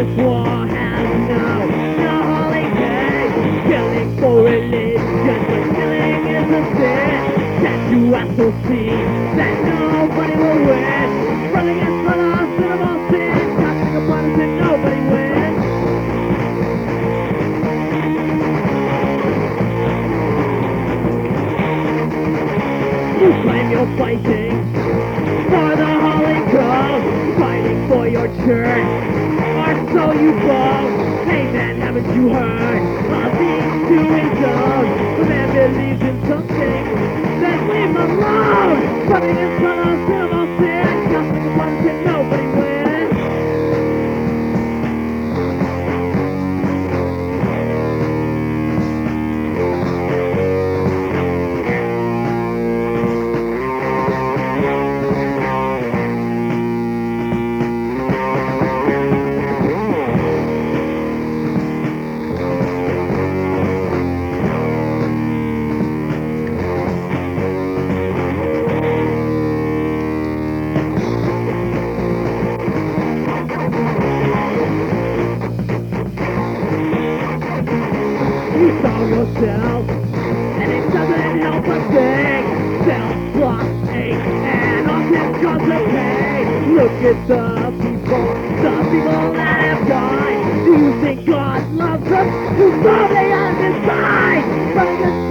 this war has no holiday. Killing for religion, but killing is a sin. Can't you also see that nobody will win? Running against the law, sin of all sin, casting upon us and nobody wins. You claim you're fighting for the Holy Ghost, fighting for your church, or so you boast. Hey man, haven't you heard of these doing those? The man believes in something, then leave him alone. Running in front of sin of all sin, casting upon us and nobody wins. You saw yourself, and it doesn't help a thing. Self-loss, hate, and often cause of pain. Look at the people that have died. Do you think God loves us? You know they are inside, but